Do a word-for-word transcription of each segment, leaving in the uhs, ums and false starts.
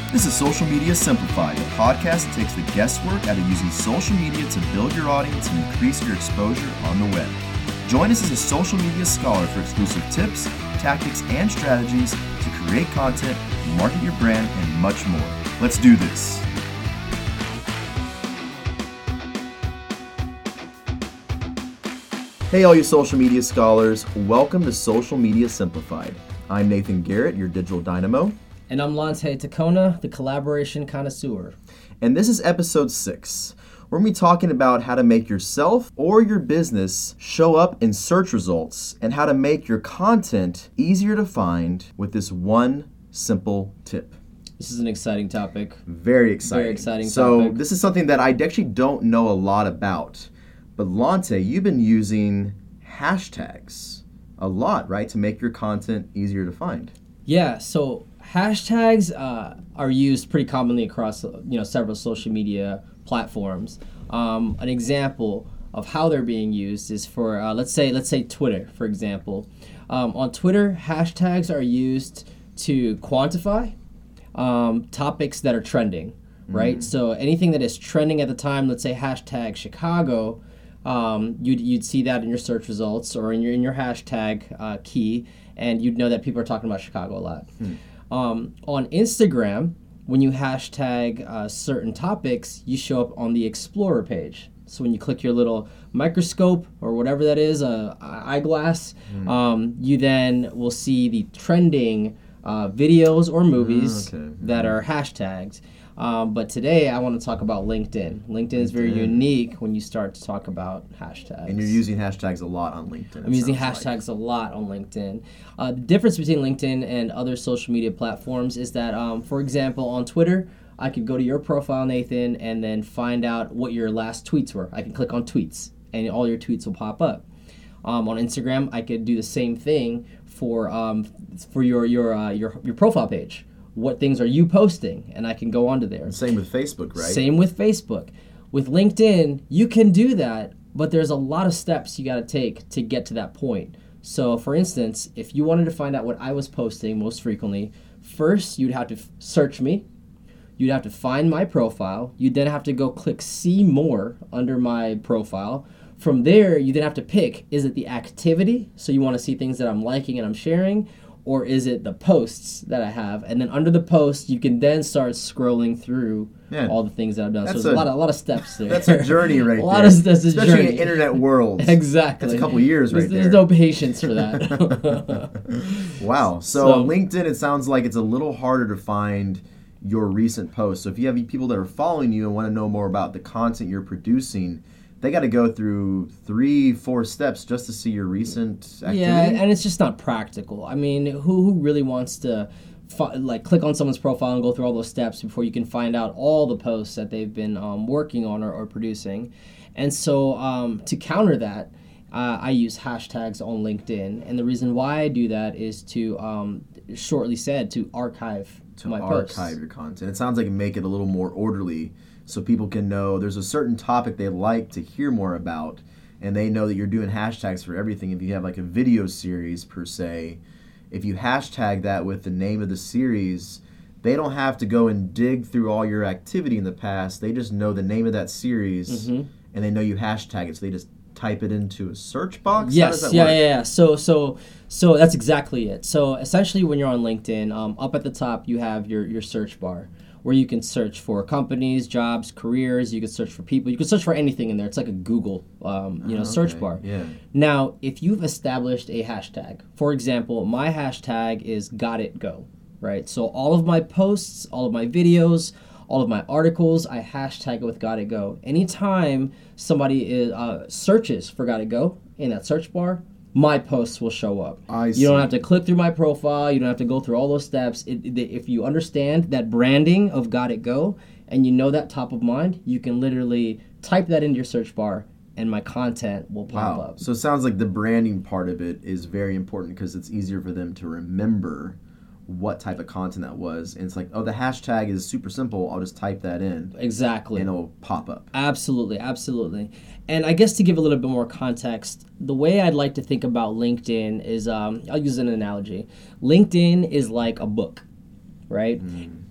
This is Social Media Simplified, a podcast that takes the guesswork out of using social media to build your audience and increase your exposure on the web. Join us as a social media scholar for exclusive tips, tactics, and strategies to create content, market your brand, and much more. Let's do this. Hey, all you social media scholars. Welcome to Social Media Simplified. I'm Nathan Garrett, your digital dynamo. And I'm Lante Tacona, the collaboration connoisseur. And this is episode six. We're going to be talking about how to make yourself or your business show up in search results and how to make your content easier to find with this one simple tip. This is an exciting topic. Very exciting. Very exciting so topic. This is something that I actually don't know a lot about. But Lante, you've been using hashtags a lot, right, to make your content easier to find. Yeah, so hashtags uh, are used pretty commonly across you know several social media platforms. Um, an example of how they're being used is for uh, let's say let's say Twitter, for example. Um, on Twitter, hashtags are used to quantify um, topics that are trending, right? Mm. So anything that is trending at the time, let's say hashtag Chicago, um, you'd you'd see that in your search results or in your in your hashtag uh, key, and you'd know that people are talking about Chicago a lot. Mm. Um, on Instagram, when you hashtag uh, certain topics, you show up on the Explorer page. So when you click your little microscope or whatever that is, a uh, eyeglass, mm. um, you then will see the trending uh, videos or movies oh, okay. that mm. are hashtagged. Um, but today I want to talk about LinkedIn. LinkedIn is very LinkedIn. unique when you start to talk about hashtags. And you're using hashtags a lot on LinkedIn. I'm using hashtags like. a lot on LinkedIn. Uh, the difference between LinkedIn and other social media platforms is that, um, for example, on Twitter, I could go to your profile, Nathan, and then find out what your last tweets were. I can click on tweets, and all your tweets will pop up. Um, on Instagram, I could do the same thing for um, for your your uh, your your profile page. What things are you posting? And I can go onto there. Same with Facebook, right? Same with Facebook. With LinkedIn, you can do that, but there's a lot of steps you got to take to get to that point. So, for instance, if you wanted to find out what I was posting most frequently, first you'd have to f- search me. You'd have to find my profile. You'd then have to go click see more under my profile. From there, you then have to pick, is it the activity? So you want to see things that I'm liking and I'm sharing, or is it the posts that I have? And then under the post, you can then start scrolling through Man, all the things that I've done. So there's a, a lot, of, a lot of steps there. That's a journey right a lot there. Of, that's a Especially journey. in the internet world. Exactly. That's a couple of years right there's, there. There's no patience for that. Wow. So, so LinkedIn, it sounds like it's a little harder to find your recent posts. So if you have people that are following you and want to know more about the content you're producing, they got to go through three, four steps just to see your recent activity. Yeah, and it's just not practical. I mean, who who really wants to fi- like click on someone's profile and go through all those steps before you can find out all the posts that they've been um, working on or, or producing? And so um, to counter that, uh, I use hashtags on LinkedIn, and the reason why I do that is to, um, shortly said, to archive to my archive posts. your content. It sounds like it make it a little more orderly, so people can know there's a certain topic they like to hear more about, and they know that you're doing hashtags for everything. If you have like a video series per se, if you hashtag that with the name of the series, they don't have to go and dig through all your activity in the past. They just know the name of that series, mm-hmm. and they know you hashtag it, so they just type it into a search box? Yes, yeah, yeah, yeah. So, so, so that's exactly it. So essentially when you're on LinkedIn, um, up at the top you have your, your search bar, where you can search for companies, jobs, careers. You can search for people. You can search for anything in there. It's like a Google, um, you know, oh, okay. search bar. Yeah. Now, if you've established a hashtag, for example, my hashtag is Got It Go, right? So all of my posts, all of my videos, all of my articles, I hashtag it with Got It Go. Anytime somebody is, uh, searches for Got It Go in that search bar, my posts will show up. I see. You don't have to click through my profile. You don't have to go through all those steps. It, it, if you understand that branding of Got It Go and you know that top of mind, you can literally type that into your search bar and my content will pop wow. up. So it sounds like the branding part of it is very important because it's easier for them to remember what type of content that was. And it's like, oh, the hashtag is super simple. I'll just type that in. Exactly. And it'll pop up. Absolutely, absolutely. And I guess to give a little bit more context, the way I'd like to think about LinkedIn is, um, I'll use an analogy. LinkedIn is like a book, right? Mm.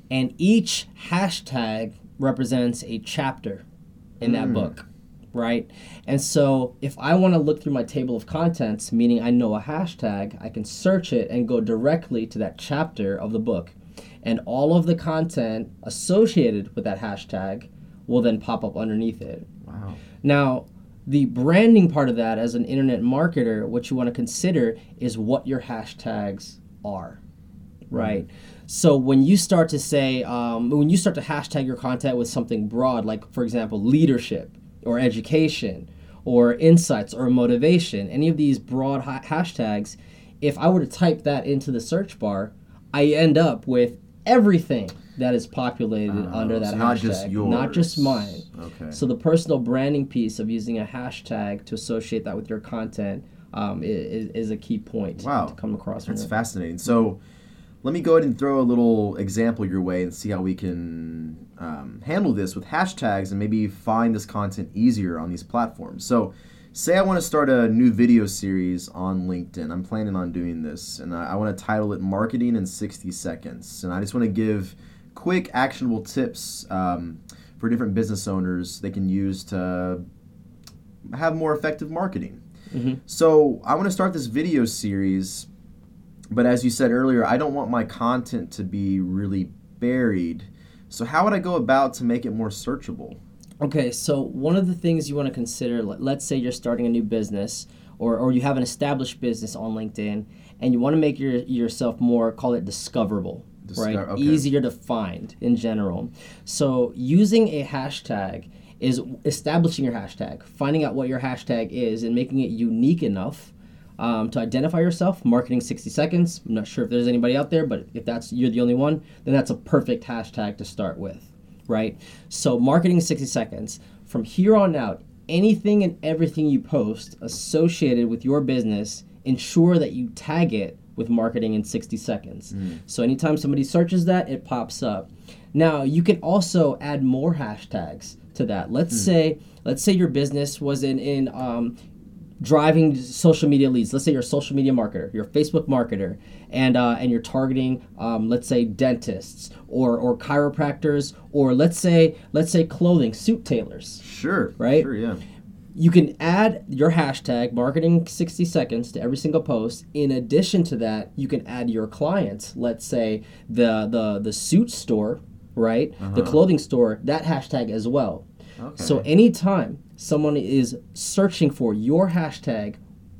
and each hashtag represents a chapter in that Mm. book, right? And so if I want to look through my table of contents, meaning I know a hashtag, I can search it and go directly to that chapter of the book. And all of the content associated with that hashtag will then pop up underneath it. Wow. Now, the branding part of that as an internet marketer, what you want to consider is what your hashtags are, right? So when you start to say, um, when you start to hashtag your content with something broad, like for example, leadership or education or insights or motivation, any of these broad ha- hashtags, if I were to type that into the search bar, I end up with everything that is populated Oh, under that so hashtag, not just not just yours. mine. Okay. So the personal branding piece of using a hashtag to associate that with your content um, is, is a key point Wow. to come across. from That's it. fascinating. So let me go ahead and throw a little example your way and see how we can um, handle this with hashtags and maybe find this content easier on these platforms. So say I want to start a new video series on LinkedIn. I'm planning on doing this, and I, I want to title it Marketing in sixty seconds. And I just want to give quick, actionable tips um, for different business owners they can use to have more effective marketing. Mm-hmm. So I want to start this video series, but as you said earlier, I don't want my content to be really buried. So how would I go about to make it more searchable? Okay, so one of the things you want to consider, let- let's say you're starting a new business or, or you have an established business on LinkedIn and you want to make your, yourself more, call it discoverable, Discover- right? okay. Easier to find in general. So using a hashtag is establishing your hashtag, finding out what your hashtag is and making it unique enough um, to identify yourself. Marketing sixty seconds. I'm not sure if there's anybody out there, but if that's you're the only one, then that's a perfect hashtag to start with, right? So marketing sixty seconds. From here on out, anything and everything you post associated with your business, ensure that you tag it with marketing in sixty seconds. Mm. So anytime somebody searches that, it pops up. Now, you can also add more hashtags to that. Let's Mm. say let's say your business was in in um, driving social media leads. Let's say you're a social media marketer, you're a Facebook marketer, and uh, and you're targeting, um, let's say dentists or or chiropractors, or let's say let's say clothing, suit tailors. Sure. Right? Sure, yeah. You can add your hashtag marketing sixty seconds to every single post. In addition to that, you can add your clients. Let's say the the the suit store, right? Uh-huh. The clothing store, that hashtag as well. Okay. So anytime someone is searching for your hashtag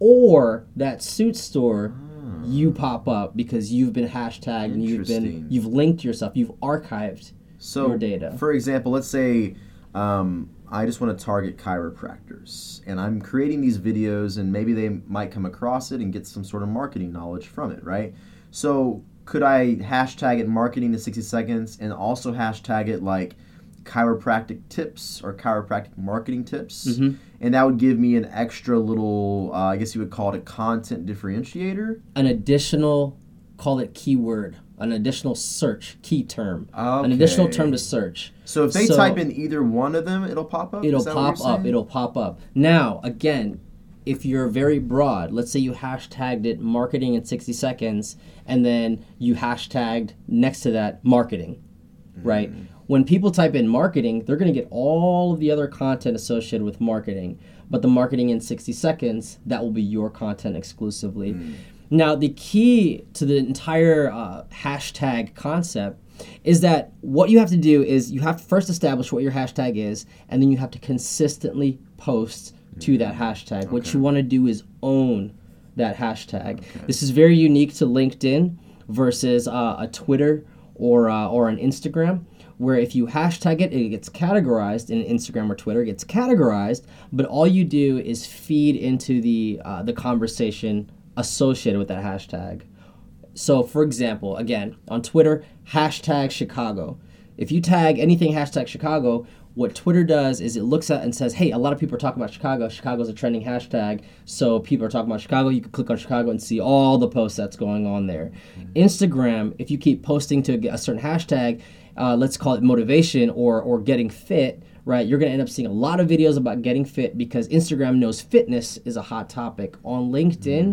or that suit store, Ah. you pop up because you've been hashtagged and you've been Interesting. you've linked yourself, you've archived So, your data. for example, let's say um, I just want to target chiropractors, and I'm creating these videos, and maybe they might come across it and get some sort of marketing knowledge from it, right? So, could I hashtag it marketing in sixty seconds and also hashtag it like chiropractic tips or chiropractic marketing tips? Mhm. And that would give me an extra little, uh, I guess you would call it a content differentiator. An additional, call it keyword, an additional search key term, an Okay. additional term to search. So if they So- type in either one of them, it'll pop up? It'll Is that what pop you're up. saying? It'll pop up. Now, again, if you're very broad, let's say you hashtagged it marketing in sixty seconds, and then you hashtagged next to that marketing, right? When people type in marketing, they're going to get all of the other content associated with marketing. But the marketing in sixty seconds, that will be your content exclusively. Now, the key to the entire uh, hashtag concept is that what you have to do is you have to first establish what your hashtag is, and then you have to consistently post to that hashtag. What Okay. you want to do is own that hashtag. This is very unique to LinkedIn versus uh, a Twitter or uh, or an Instagram, where if you hashtag it, it gets categorized in Instagram or Twitter, it gets categorized, but all you do is feed into the uh, the conversation associated with that hashtag. So, for example, again, on Twitter, hashtag Chicago. If you tag anything hashtag Chicago, what Twitter does is it looks at and says, hey, a lot of people are talking about Chicago. Chicago's a trending hashtag, so people are talking about Chicago. You can click on Chicago and see all the posts that's going on there. Instagram, if you keep posting to a certain hashtag, uh, let's call it motivation or or getting fit, right? You're going to end up seeing a lot of videos about getting fit because Instagram knows fitness is a hot topic. On LinkedIn,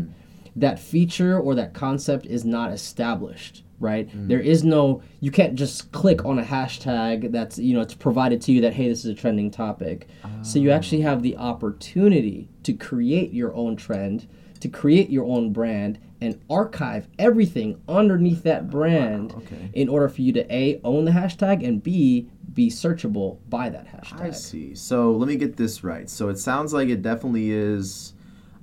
that feature or that concept is not established, right? Mm. There is no, you can't just click on a hashtag that's, you know, it's provided to you that, hey, this is a trending topic. Oh. So you actually have the opportunity to create your own trend, to create your own brand, and archive everything underneath that brand. Wow, okay. In order for you to A, own the hashtag, and B, be searchable by that hashtag. I see. So let me get this right. So it sounds like it definitely is,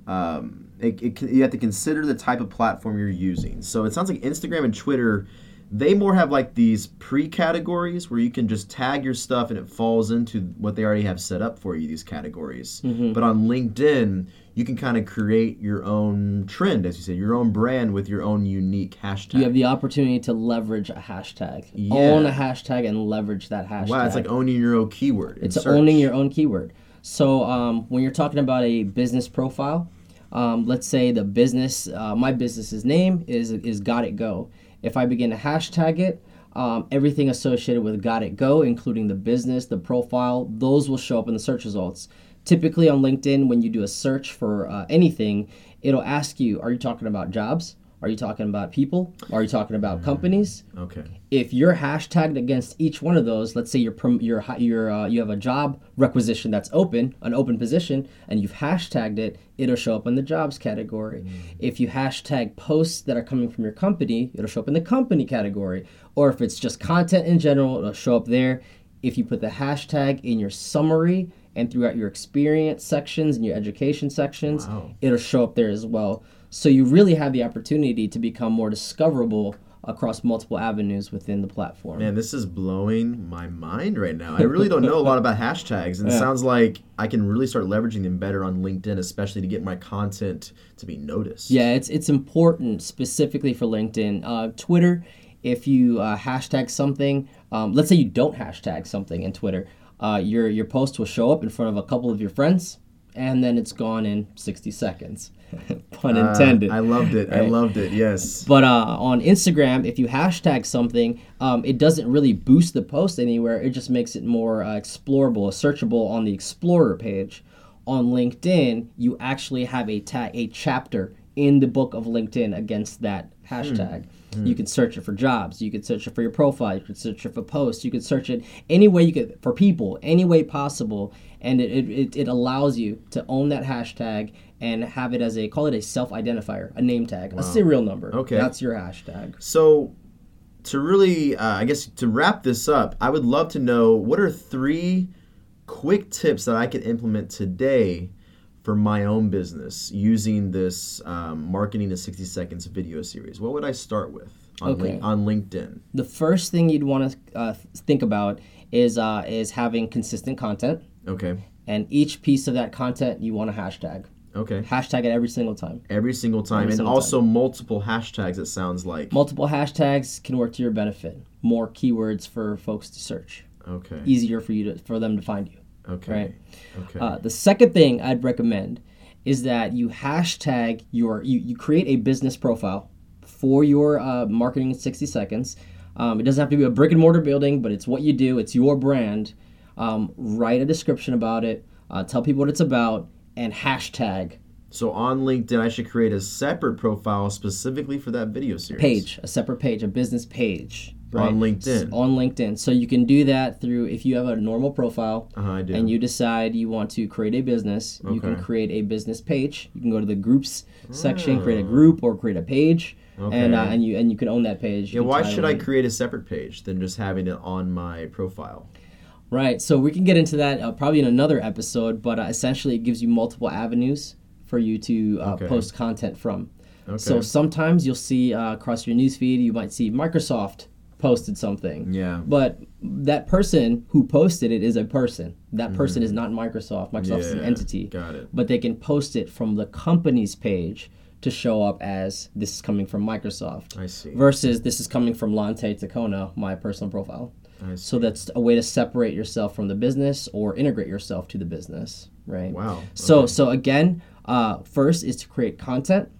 um, it, it, you have to consider the type of platform you're using. So it sounds like Instagram and Twitter, they more have like these pre-categories where you can just tag your stuff and it falls into what they already have set up for you, these categories. Mm-hmm. But on LinkedIn, you can kind of create your own trend, as you said, your own brand with your own unique hashtag. You have the opportunity to leverage a hashtag. Yeah. Own a hashtag and leverage that hashtag. Wow, it's like owning your own keyword. It's search. owning your own keyword. So um, when you're talking about a business profile, um, let's say the business, uh, my business's name is is Got It Go. If I begin to hashtag it, um, everything associated with Got It Go, including the business, the profile, those will show up in the search results. Typically on LinkedIn, when you do a search for uh, anything, it'll ask you, are you talking about jobs? Are you talking about people? Are you talking about companies? Okay. If you're hashtagged against each one of those, let's say you're you're you're uh, you have a job requisition that's open, an open position, and you've hashtagged it, it'll show up in the jobs category. Mm. If you hashtag posts that are coming from your company, it'll show up in the company category. Or if it's just content in general, it'll show up there. If you put the hashtag in your summary and throughout your experience sections and your education sections, wow. it'll show up there as well. So you really have the opportunity to become more discoverable across multiple avenues within the platform. Man, this is blowing my mind right now. I really don't know a lot about hashtags, and yeah. it sounds like I can really start leveraging them better on LinkedIn, especially to get my content to be noticed. Yeah, it's it's important specifically for LinkedIn. Uh, Twitter, if you uh, hashtag something, um, let's say you don't hashtag something in Twitter, uh, your your post will show up in front of a couple of your friends, and then it's gone in sixty seconds. Pun intended. Uh, I loved it. Right? I loved it. Yes. But uh, on Instagram, if you hashtag something, um, it doesn't really boost the post anywhere. It just makes it more uh, explorable, searchable on the Explorer page. On LinkedIn, you actually have a ta- a chapter in the book of LinkedIn against that hashtag. Hmm. You can search it for jobs. You can search it for your profile. You can search it for posts. You can search it any way you could for people, any way possible. And it, it, it allows you to own that hashtag and have it as a, call it a self-identifier, a name tag, wow. a serial number. Okay. That's your hashtag. So to really, uh, I guess, to wrap this up, I would love to know what are three quick tips that I can implement today for my own business using this um, Marketing in sixty Seconds video series. What would I start with on, okay. link, on LinkedIn? The first thing you'd want to uh, think about is uh, is having consistent content. Okay. And each piece of that content you want to hashtag. Okay. Hashtag it every single time. Every single time. Every and single also time. multiple hashtags, it sounds like. Multiple hashtags can work to your benefit. More keywords for folks to search. Okay. Easier for you to for them to find you. Okay. Right? Okay. Uh, the second thing I'd recommend is that you hashtag your, you, you create a business profile for your uh, Marketing in sixty Seconds. Um, it doesn't have to be a brick and mortar building, but it's what you do. It's your brand. Um, write a description about it. Uh, tell people what it's about. And hashtag. So on LinkedIn, I should create a separate profile specifically for that video series. Page, a separate page, a business page. Right? On LinkedIn. On LinkedIn. So you can do that through, if you have a normal profile uh-huh, I do. and you decide you want to create a business, okay. you can create a business page. You can go to the groups section, oh. create a group or create a page. Okay. And uh, and you and you can own that page. Yeah, why should I create a separate page than just having it on my profile? Right, so we can get into that uh, probably in another episode, but uh, essentially it gives you multiple avenues for you to uh, okay. post content from. Okay. So sometimes you'll see uh, across your newsfeed, you might see Microsoft posted something. Yeah. But that person who posted it is a person. That person mm-hmm. is not Microsoft. Microsoft is yeah, an entity. Got it. But they can post it from the company's page to show up as this is coming from Microsoft. I see. Versus this is coming from Lante Tacona, my personal profile. So that's a way to separate yourself from the business or integrate yourself to the business, right? Wow. So okay. so again, uh, first is to create content,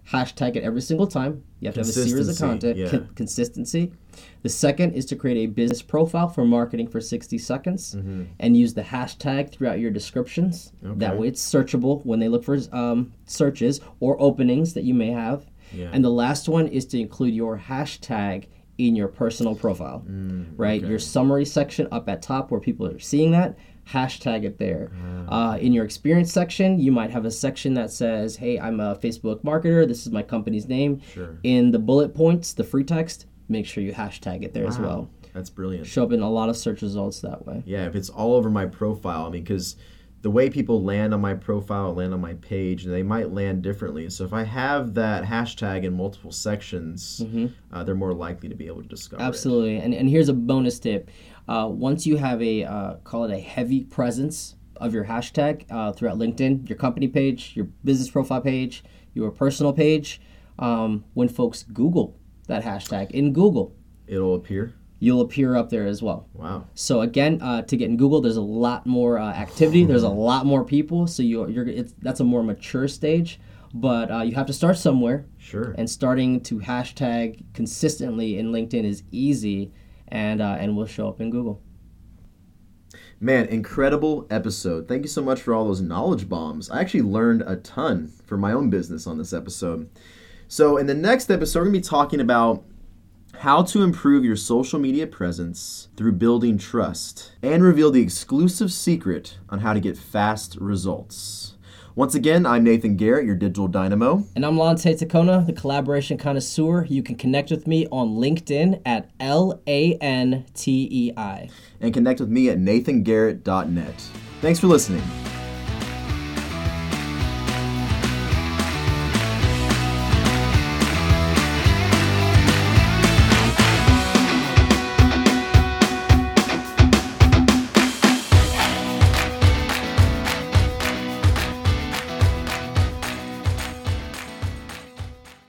hashtag it every single time. You have to have a series of content. Yeah. Con- consistency. The second is to create a business profile for marketing for sixty seconds Mm-hmm. and use the hashtag throughout your descriptions. Okay. That way it's searchable when they look for um, searches or openings that you may have. Yeah. And the last one is to include your hashtag in your personal profile, Mm, right? okay. Your summary section up at top where people are seeing that, hashtag it there. Uh, in your experience section, you might have a section that says, hey, I'm a Facebook marketer. This is my company's name. Sure. In the bullet points, the free text, make sure you hashtag it there as Wow. well. That's brilliant. Show up in a lot of search results that way. Yeah, if it's all over my profile, I mean, because the way people land on my profile, land on my page, they might land differently. So if I have that hashtag in multiple sections, Mm-hmm. uh, they're more likely to be able to discover Absolutely. And, and here's a bonus tip. Uh, once you have a, uh, call it a heavy presence of your hashtag uh, throughout LinkedIn, your company page, your business profile page, your personal page, um, when folks Google that hashtag in Google, it. It'll appear. you'll appear up there as well. Wow. So again, uh, to get in Google, there's a lot more uh, activity. There's a lot more people. So you, you're it's, that's a more mature stage. But uh, you have to start somewhere. Sure. And starting to hashtag consistently in LinkedIn is easy, and uh, and will show up in Google. Man, incredible episode. Thank you so much for all those knowledge bombs. I actually learned a ton for my own business on this episode. So in the next episode, we're going to be talking about how to improve your social media presence through building trust and reveal the exclusive secret on how to get fast results. Once again, I'm Nathan Garrett, your digital dynamo. And I'm Lante Tacona, the collaboration connoisseur. You can connect with me on LinkedIn at L A N T E I. And connect with me at nathan garrett dot net. Thanks for listening.